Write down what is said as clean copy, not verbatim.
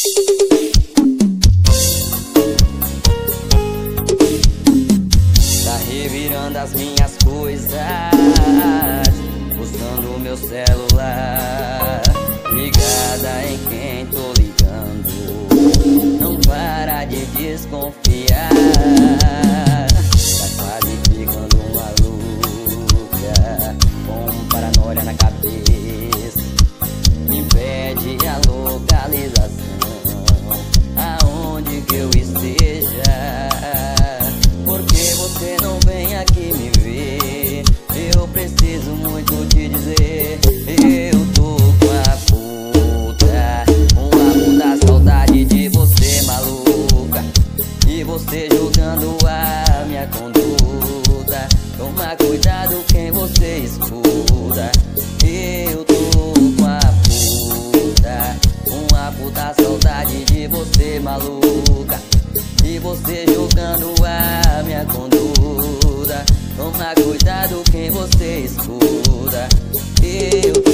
Tá revirando as minhas coisas, buscando o meu celular, ligada em quem tô ligando. Não para de desconfiar, tá quase ficando maluca, com paranoia na cabeça. Me pede a localização, aonde que eu esteja. Porque você não vem aqui me ver? Eu preciso muito te dizer. Eu tô com a puta, saudade de você, maluca, e você julgando a minha conduta. Toma cuidado quem você escuta. Eu tô com a puta, saudade de você, maluca, e você julgando a minha conduta. Toma cuidado quem você escuta. Eu